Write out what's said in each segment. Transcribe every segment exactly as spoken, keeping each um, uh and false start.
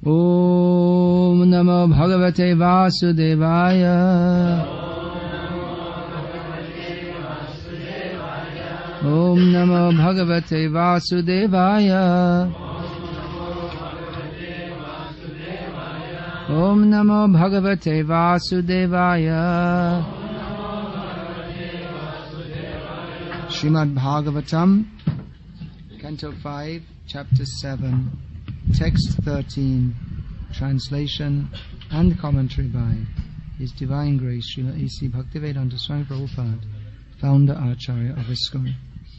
Om Namo Bhagavate Vasudevaya. Om Namo Bhagavate Vasudevaya. Om Namo Bhagavate Vasudevaya. Srimad Bhagavatam, Canto five, Chapter seven, Text thirteen, Translation and Commentary by His Divine Grace Srila A C Bhaktivedanta Swami Prabhupada, Founder Acharya of ISKCON.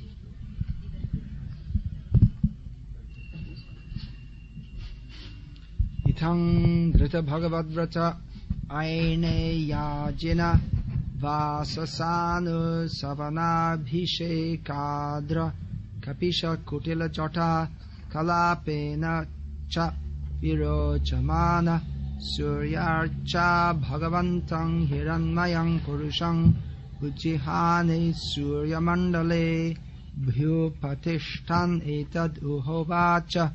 Itang Drita Bhagavad-vrata Aine Yajina Vasasanu Savanabhishekadra Kapisha Kutila Jota Kalapena Cha Virochamana Suryarcha Bhagavantang Hiranmayang Purushang Ujjihane Suryamandale Bhyupatishtan Etad Uhovacha.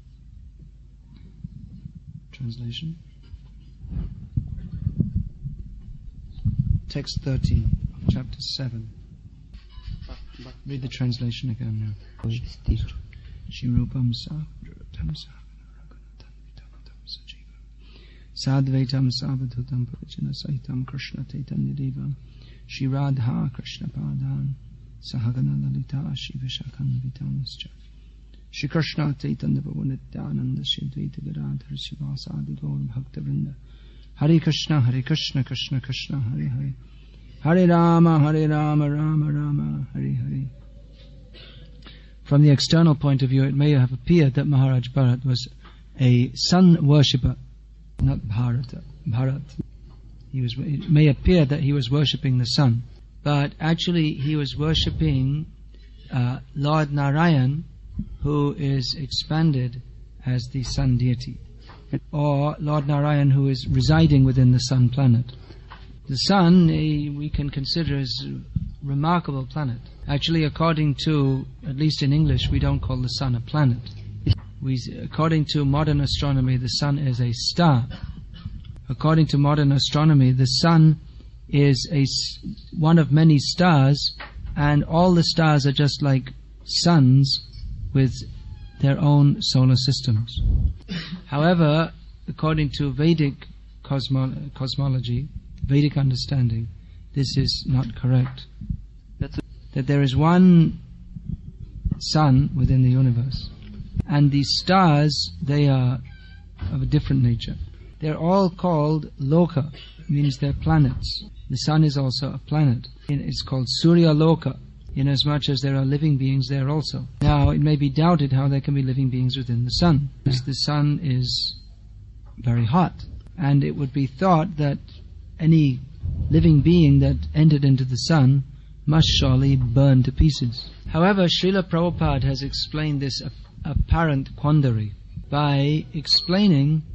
Translation. Text thirteen of chapter seven. Read the translation again now. Shirupam Sadratam Sadvaitam Savadhutam Pavachana Saitam Krishna Taitan Nidevam Shiradha Krishna Padan Sahagana Lalita Shivashakan Vitamascha Shri Krishna Taitan Nityananda Shri Dvaita Gadadhar Sivasadi Gaur Bhakta Vrinda Hare Krishna Hare Krishna Krishna Krishna Hare Hare Hare Rama Hare Rama Rama Rama Hare Hare. From the external point of view, it may have appeared that Maharaj Bharat was a sun worshipper, not Bharata, Bharat. He was, it may appear that he was worshipping the sun, but actually he was worshipping uh, Lord Narayan, who is expanded as the sun deity, or Lord Narayan, who is residing within the sun planet. The sun, we can consider as a remarkable planet. Actually, according to, at least in English, we don't call the sun a planet. We, according to modern astronomy, the sun is a star. According to modern astronomy, the sun is a, one of many stars, and all the stars are just like suns with their own solar systems. However, according to Vedic cosmo- cosmology, Vedic understanding, this is not correct. That's that there is one sun within the universe, and the stars, they are of a different nature. They're all called Loka, means they're planets. The sun is also a planet. It's called Surya Loka, inasmuch as there are living beings there also. Now, it may be doubted how there can be living beings within the sun, because the sun is very hot, and it would be thought that any living being that entered into the sun must surely burn to pieces. However, Srila Prabhupada has explained this apparent quandary by explaining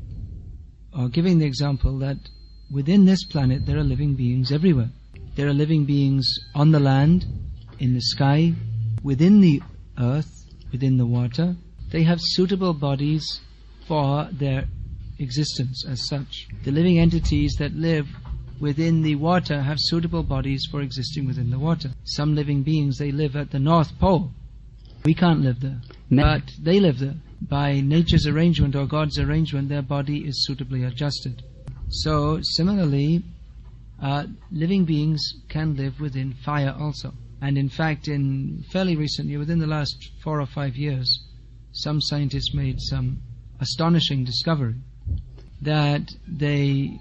or giving the example that within this planet there are living beings everywhere. There are living beings on the land, in the sky, within the earth, within the water. They have suitable bodies for their existence as such. The living entities that live within the water have suitable bodies for existing within the water. Some living beings, they live at the North Pole. We can't live there, but they live there. By nature's arrangement or God's arrangement, their body is suitably adjusted. So, similarly, uh, living beings can live within fire also. And in fact, in fairly recently, within the last four or five years, some scientists made some astonishing discovery that they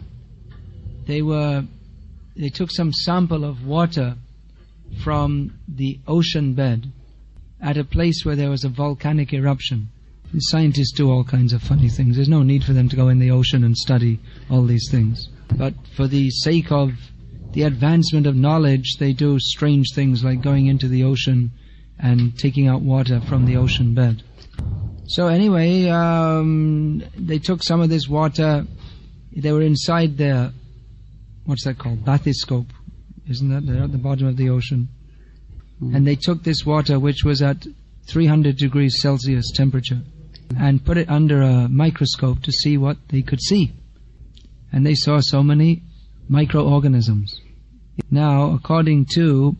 they were they took some sample of water from the ocean bed at a place where there was a volcanic eruption. The scientists do all kinds of funny things. There's no need for them to go in the ocean and study all these things. But for the sake of the advancement of knowledge, they do strange things like going into the ocean and taking out water from the ocean bed. So anyway, um, they took some of this water. They were inside their, what's that called? Bathyscope. Isn't that? They're at the bottom of the ocean. Mm. And they took this water, which was at three hundred degrees Celsius temperature. and put it under a microscope to see what they could see. And they saw so many microorganisms. Now, according to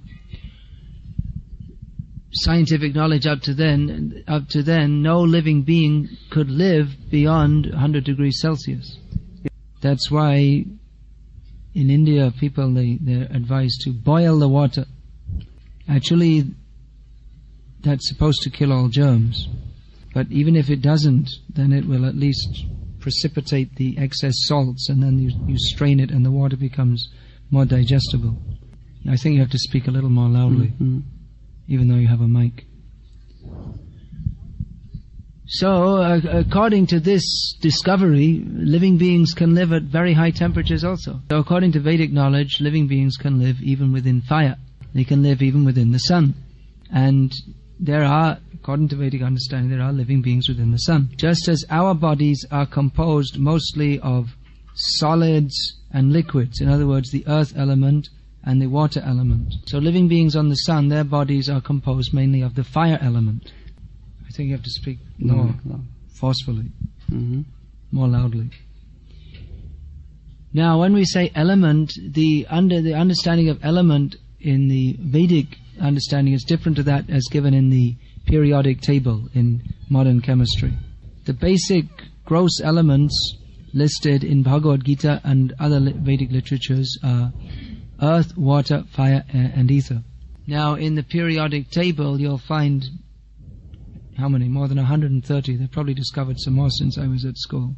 scientific knowledge up to then, up to then, no living being could live beyond one hundred degrees Celsius. That's why in India people, they, they're advised to boil the water. Actually, that's supposed to kill all germs. But even if it doesn't, then it will at least precipitate the excess salts, and then you, you strain it and the water becomes more digestible. I think you have to speak a little more loudly, mm-hmm. even though you have a mic. So, uh, according to this discovery, living beings can live at very high temperatures also. So according to Vedic knowledge, living beings can live even within fire. They can live even within the sun. And there are, according to Vedic understanding, there are living beings within the sun. Just as our bodies are composed mostly of solids and liquids, in other words, the earth element and the water element. So living beings on the sun, their bodies are composed mainly of the fire element. I think you have to speak more no, no. forcefully, mm-hmm. more loudly. Now, when we say element, the under the understanding of element in the Vedic understanding is different to that as given in the periodic table in modern chemistry. The basic gross elements listed in Bhagavad Gita and other Vedic literatures are earth, water, fire, air, and ether. Now, in the periodic table, you'll find how many? More than one hundred thirty. They've probably discovered some more since I was at school.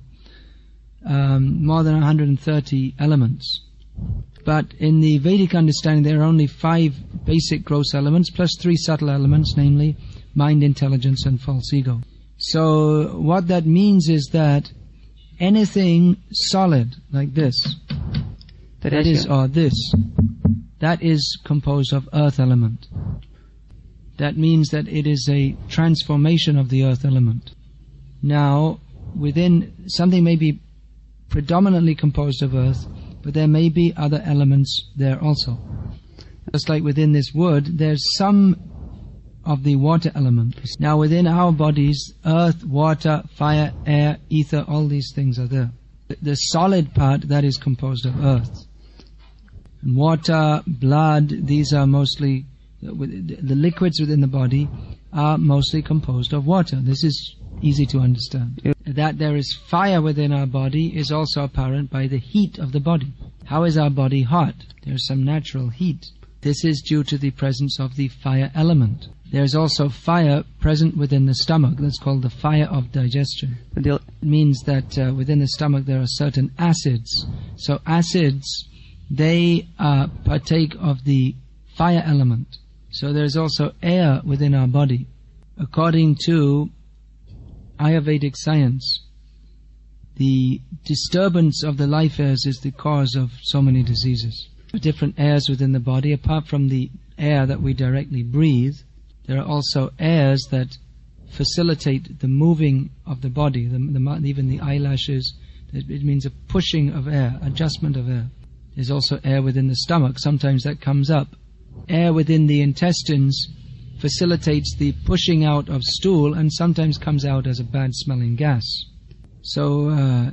Um, more than one hundred thirty elements. But in the Vedic understanding, there are only five basic gross elements, plus three subtle elements, namely mind, intelligence, and false ego. So what that means is that anything solid, like this, that is, or this, that is composed of earth element. That means that it is a transformation of the earth element. Now, within, something may be predominantly composed of earth, but there may be other elements there also. Just like within this wood, there's some of the water element. Now, within our bodies, earth, water, fire, air, ether, all these things are there. The solid part, that is composed of earth. And water, blood, these are mostly the liquids within the body are mostly composed of water. This is easy to understand. Yep. That there is fire within our body is also apparent by the heat of the body. How is our body hot? There is some natural heat. This is due to the presence of the fire element. There is also fire present within the stomach. That's called the fire of digestion. It means that uh, within the stomach there are certain acids. So acids, they uh, partake of the fire element. So there is also air within our body. According to Ayurvedic science, the disturbance of the life airs is the cause of so many diseases. Different airs within the body, apart from the air that we directly breathe, there are also airs that facilitate the moving of the body, the, the, even the eyelashes. It means a pushing of air, adjustment of air. There's also air within the stomach. Sometimes that comes up. Air within the intestines facilitates the pushing out of stool and sometimes comes out as a bad smelling gas. So uh,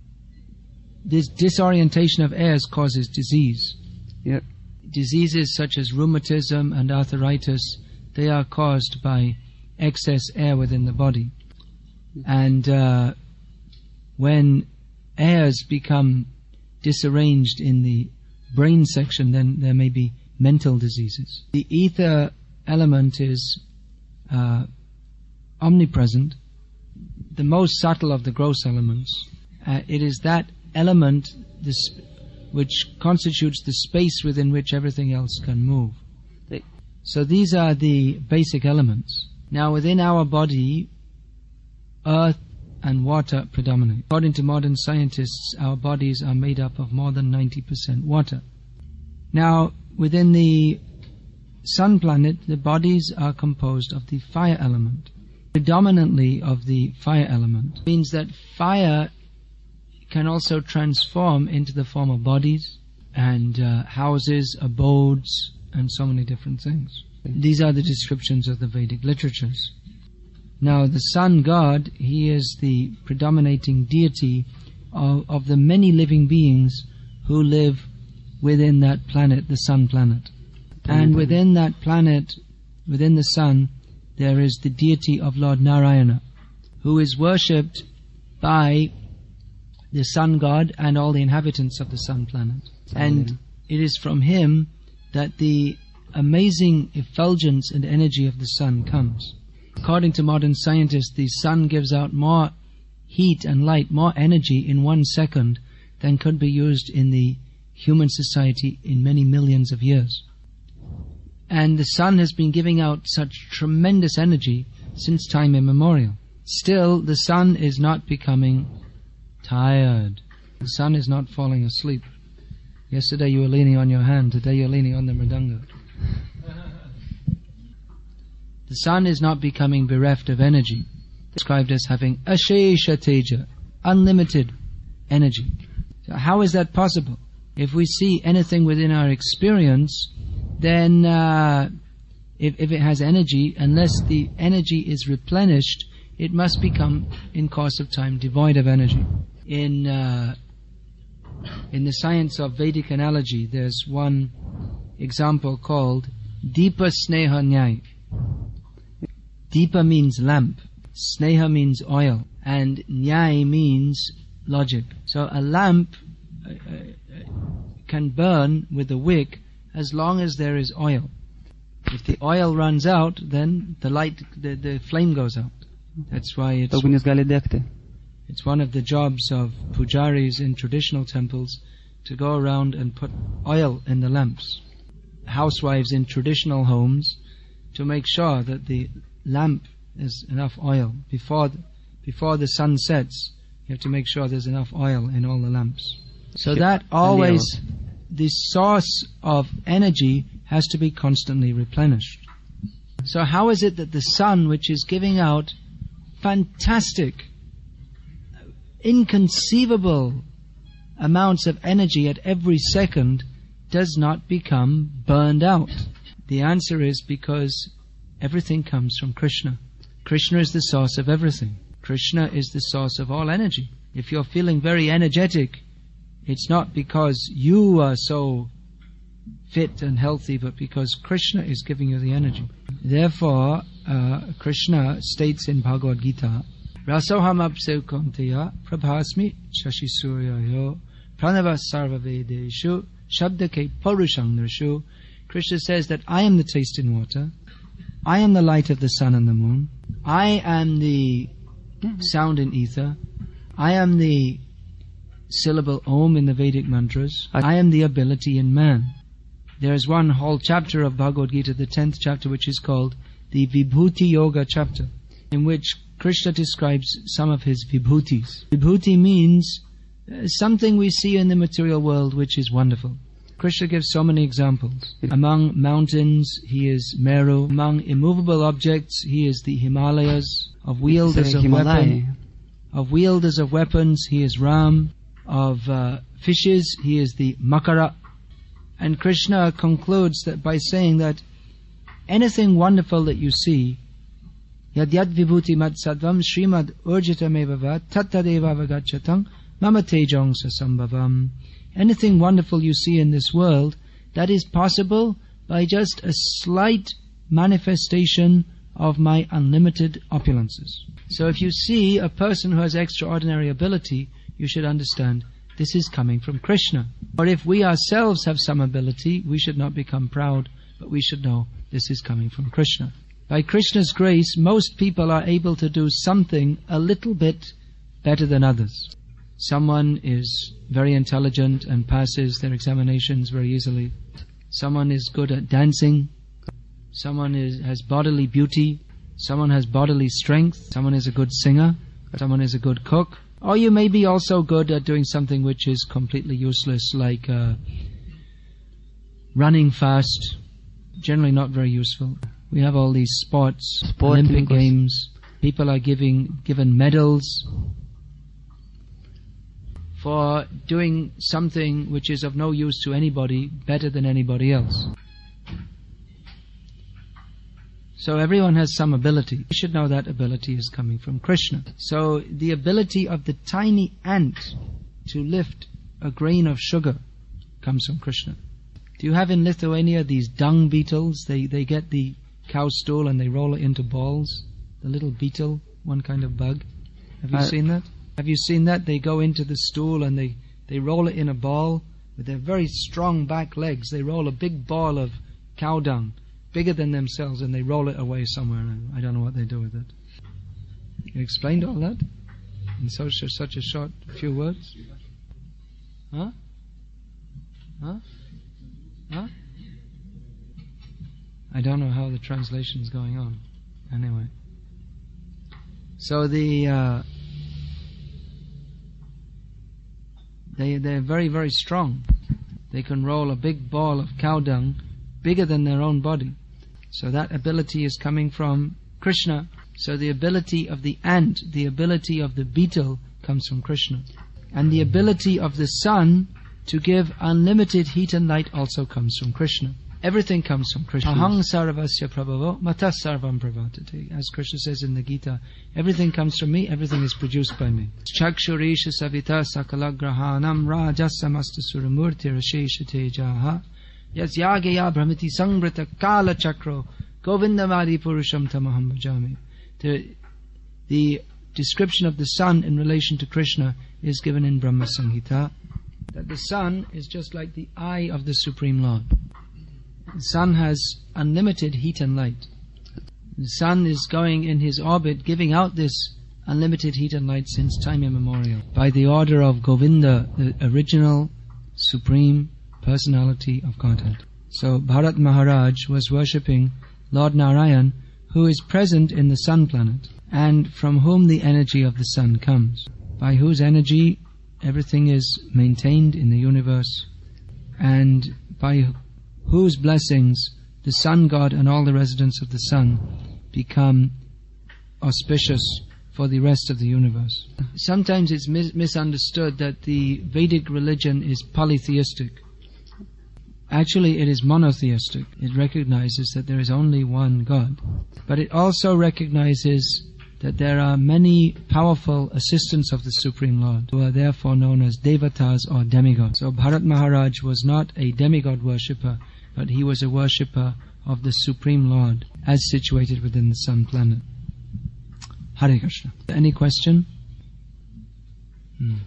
this disorientation of airs causes disease. Yep. Diseases such as rheumatism and arthritis, they are caused by excess air within the body. And uh, when airs become disarranged in the brain section, then there may be mental diseases. The ether element is uh, omnipresent, the most subtle of the gross elements. Uh, it is that element this, which constitutes the space within which everything else can move. So these are the basic elements. Now within our body, earth and water predominate. According to modern scientists, our bodies are made up of more than ninety percent water. Now, within the sun planet, the bodies are composed of the fire element, predominantly of the fire element. It means that fire can also transform into the form of bodies and uh, houses, abodes, and so many different things. These are the descriptions of the Vedic literatures. Now the sun god, he is the predominating deity of, of the many living beings who live within that planet, the sun planet. And within that planet, within the sun, there is the deity of Lord Narayana, who is worshipped by the sun god and all the inhabitants of the sun planet. And it is from him that the amazing effulgence and energy of the sun comes. According to modern scientists, the sun gives out more heat and light, more energy in one second than could be used in the human society in many millions of years. And the sun has been giving out such tremendous energy since time immemorial. Still, the sun is not becoming tired. The sun is not falling asleep. Yesterday you were leaning on your hand, today you're leaning on the mridanga. The sun is not becoming bereft of energy, described as having ashesha teja, unlimited energy. So how is that possible? If we see anything within our experience, then uh, if, if it has energy, unless the energy is replenished, it must become, in course of time, devoid of energy. In uh, in the science of Vedic analogy, there's one example called Deepa Sneha Nyai. Deepa means lamp, Sneha means oil, and Nyai means logic. So a lamp uh, uh, can burn with a wick as long as there is oil. If the oil runs out, then the light, the, the flame goes out. That's why it's, it's one of the jobs of pujaris in traditional temples to go around and put oil in the lamps. Housewives in traditional homes to make sure that the lamp has enough oil. Before the, before the sun sets, you have to make sure there's enough oil in all the lamps. So that always, the source of energy has to be constantly replenished. So how is it that the sun, which is giving out fantastic, inconceivable amounts of energy at every second, does not become burned out? The answer is because everything comes from Krishna. Krishna is the source of everything. Krishna is the source of all energy. If you're feeling very energetic, it's not because you are so fit and healthy, but because Krishna is giving you the energy. Therefore, uh, Krishna states in Bhagavad Gita, Rasoham apse konteya prabhasmi shashi suryayo pranava sarva vedeshu shabdake parushang nrishu. Krishna says that I am the taste in water, I am the light of the sun and the moon, I am the sound in ether, I am the syllable Om in the Vedic mantras, I am the ability in man. There is one whole chapter of Bhagavad Gita, the tenth chapter, which is called the Vibhuti Yoga chapter, in which Krishna describes some of his vibhutis. Vibhuti means uh, something we see in the material world which is wonderful. Krishna gives so many examples. Among mountains, he is Meru. Among immovable objects, he is the Himalayas. Of wielders of weapon, of wielders of weapons, he is Ram. Of uh, fishes, he is the Makara. And Krishna concludes that by saying that anything wonderful that you see, yad yad vibhuti mad sadvam srimad urjitam evavat tattadeva vagachatang mama tejong sasambhavam. Anything wonderful you see in this world, that is possible by just a slight manifestation of my unlimited opulences. So if you see a person who has extraordinary ability, you should understand this is coming from Krishna. Or if we ourselves have some ability, we should not become proud, but we should know this is coming from Krishna. By Krishna's grace, most people are able to do something a little bit better than others. Someone is very intelligent and passes their examinations very easily. Someone is good at dancing. Someone is, has bodily beauty. Someone has bodily strength. Someone is a good singer. Someone is a good cook. Or you may be also good at doing something which is completely useless, like uh, running fast. Generally not very useful. We have all these sports, Sport Olympic games. People are giving given medals for doing something which is of no use to anybody better than anybody else. So everyone has some ability. You should know that ability is coming from Krishna. So the ability of the tiny ant to lift a grain of sugar comes from Krishna. Do you have in Lithuania these dung beetles? They they get the cow stool and they roll it into balls. The little beetle, one kind of bug. Have you uh, seen that? Have you seen that? They go into the stool and they, they roll it in a ball with their very strong back legs. They roll a big ball of cow dung, bigger than themselves, and they roll it away somewhere. I don't know what they do with it. You explained all that in such a, such a short few words? Huh? Huh? Huh? I don't know how the translation is going on. Anyway. So the uh, they they're very very strong. They can roll a big ball of cow dung bigger than their own body. So that ability is coming from Krishna. So the ability of the ant, the ability of the beetle comes from Krishna. And the ability of the sun to give unlimited heat and light also comes from Krishna. Everything comes from Krishna. Ahang sarvasya prabhavo matas sarvam pravartate. As Krishna says in the Gita, everything comes from me, everything is produced by me. Chakshurisha savita sakalagrahanam rajasamasta suramurti rashesha tejaha yas yagaya brahmiti sangrita kala chakro govindamadi purusham tamaham bhajami. The, the description of the sun in relation to Krishna is given in Brahma Samhita, that the sun is just like the eye of the Supreme Lord. The sun has unlimited heat and light. The sun is going in his orbit, giving out this unlimited heat and light since time immemorial, by the order of Govinda, the original Supreme Personality of Godhead. So Bharat Maharaj was worshipping Lord Narayan, who is present in the sun planet, and from whom the energy of the sun comes, by whose energy everything is maintained in the universe, and by whose blessings the sun god and all the residents of the sun become auspicious for the rest of the universe. Sometimes it's mis- misunderstood that the Vedic religion is polytheistic. Actually, it is monotheistic. It recognizes that there is only one God. But it also recognizes that there are many powerful assistants of the Supreme Lord, who are therefore known as devatas or demigods. So Bharat Maharaj was not a demigod worshipper, but he was a worshipper of the Supreme Lord, as situated within the sun planet. Hare Krishna. Any question? Hmm.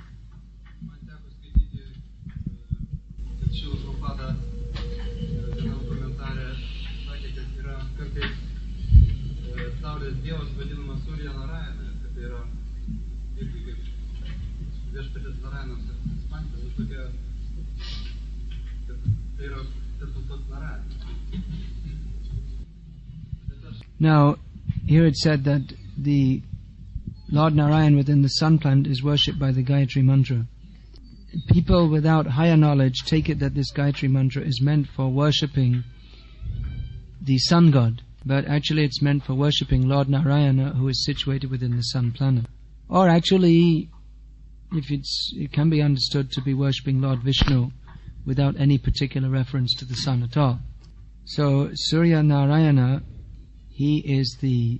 Now, here it said that the Lord Narayan within the sun planet is worshipped by the Gayatri Mantra. People without higher knowledge take it that this Gayatri Mantra is meant for worshipping the sun god, but actually it's meant for worshipping Lord Narayana, who is situated within the sun planet. Or actually, if it's, it can be understood to be worshipping Lord Vishnu without any particular reference to the sun at all. So Surya Narayana, he is the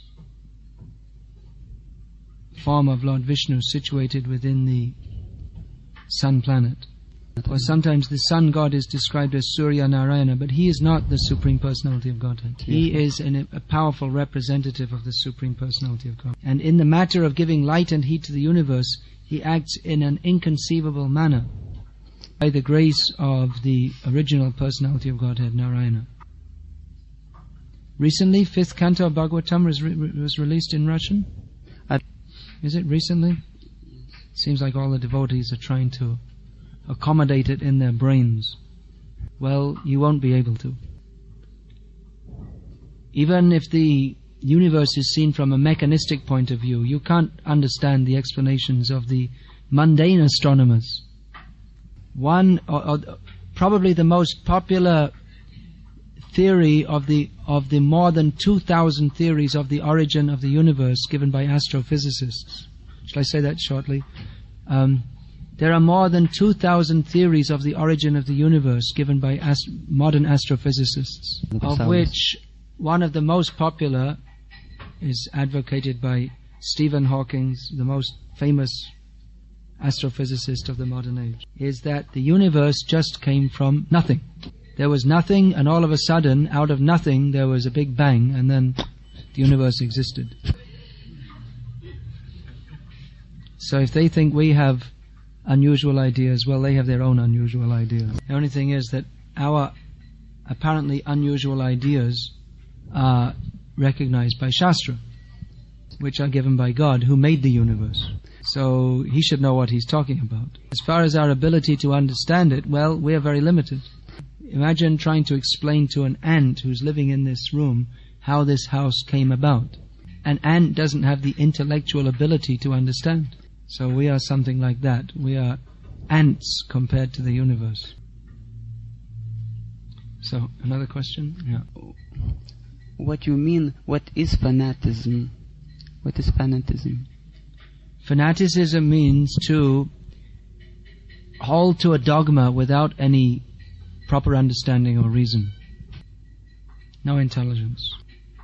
form of Lord Vishnu situated within the sun planet. Or sometimes the sun god is described as Surya Narayana, but he is not the Supreme Personality of Godhead. He is an, a powerful representative of the Supreme Personality of God. And in the matter of giving light and heat to the universe, he acts in an inconceivable manner by the grace of the original Personality of Godhead, Narayana. Recently, fifth canto of Bhagavatam was, re- was released in Russian. Is it recently? Seems like all the devotees are trying to accommodate it in their brains. Well, you won't be able to. Even if the universe is seen from a mechanistic point of view, you can't understand the explanations of the mundane astronomers. One, or, or probably the most popular theory of the of the more than two thousand theories of the origin of the universe given by astrophysicists. Shall I say that shortly? Um, there are more than two thousand theories of the origin of the universe given by ast- modern astrophysicists, of which one of the most popular is advocated by Stephen Hawking, the most famous astrophysicist of the modern age, is that the universe just came from nothing. There was nothing, and all of a sudden, out of nothing, there was a big bang, and then the universe existed. So if they think we have unusual ideas, well, they have their own unusual ideas. The only thing is that our apparently unusual ideas are recognized by Shastra, which are given by God, who made the universe. So he should know what he's talking about. As far as our ability to understand it, well, we are very limited. Imagine trying to explain to an ant who's living in this room how this house came about. An ant doesn't have the intellectual ability to understand. So we are something like that. We are ants compared to the universe. So, another question? Yeah. What you mean, what is fanaticism? What is fanaticism? Fanaticism means to hold to a dogma without any proper understanding or reason. No intelligence.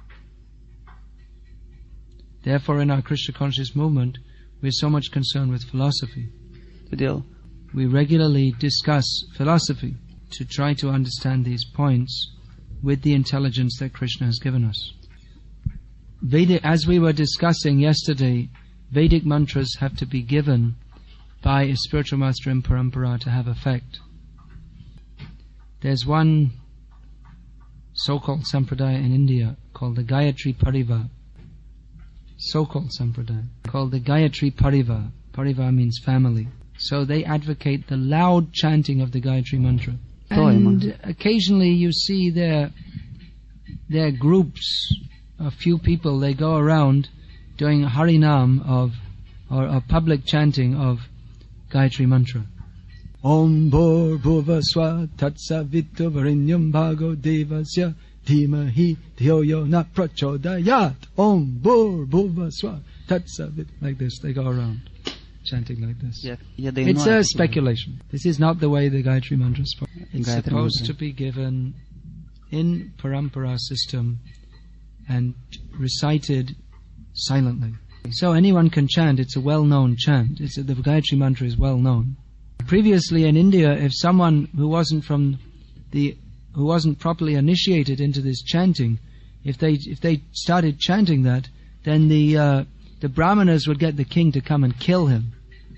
Therefore, in our Krishna conscious movement, we're so much concerned with philosophy. We regularly discuss philosophy to try to understand these points with the intelligence that Krishna has given us. Vedic, as we were discussing yesterday, Vedic mantras have to be given by a spiritual master in parampara to have effect. There's one so-called sampradaya in India called the Gayatri Parivar. So-called sampradaya called the Gayatri Parivar. Parivar means family. So they advocate the loud chanting of the Gayatri mantra. And occasionally you see their their groups, a few people, they go around doing Harinam of, or a public chanting of Gayatri mantra. Om Bhur Bhuva Swa Tatsa Vittu Varinyam Bhago Devasya Dhimahi Dhyo Yo Na Prachodayat. Om Bhur Bhuva Swa Tatsa Vittu. Like this, they go around chanting like this. Yeah, yeah, it's a speculation. This is not the way the Gayatri mantra is spoken. It's Gayatri supposed mantra. to be given in parampara system and recited silently. So anyone can chant. It's a well-known chant. It's a, the Gayatri mantra is well-known. Previously in India, if someone who wasn't from the who wasn't properly initiated into this chanting, if they if they started chanting that, then the uh, the brahmanas would get the king to come and kill him.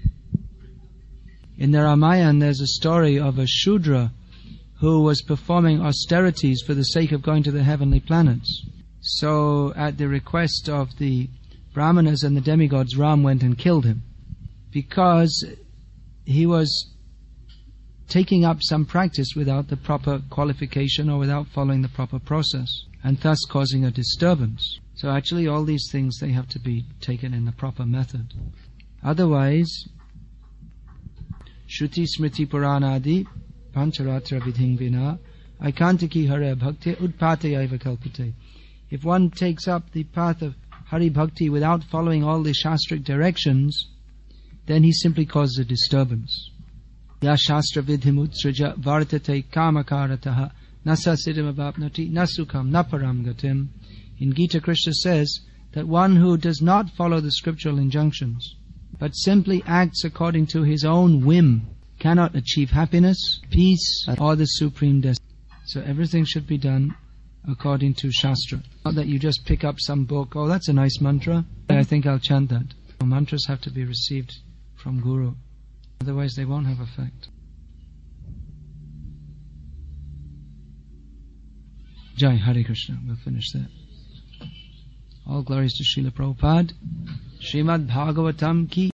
In the Ramayana, there's a story of a Shudra who was performing austerities for the sake of going to the heavenly planets. So, at the request of the brahmanas and the demigods, Ram went and killed him because he was taking up some practice without the proper qualification or without following the proper process, and thus causing a disturbance. So actually all these things, they have to be taken in the proper method. Otherwise, Shruti Smriti Puranadi Pancharatra Vidhing Vina Aikantiki Hare Bhakti Udpate Aiva Kalpate. If one takes up the path of Hari Bhakti without following all the shastric directions, then he simply causes a disturbance. Ya Shastra Vidhim Utsraja Vartate Kamakarataha Nasa Siddhim Avapnati Nasukam Naparam Gatim. In Gita, Krishna says that one who does not follow the scriptural injunctions, but simply acts according to his own whim, cannot achieve happiness, peace, or the supreme destiny. So everything should be done according to Shastra. Not that you just pick up some book, oh, that's a nice mantra, I think I'll chant that. No, mantras have to be received from Guru. Otherwise they won't have effect. Jai Hare Krishna. We'll finish there. All glories to Srila Prabhupada. Srimad Bhagavatam ki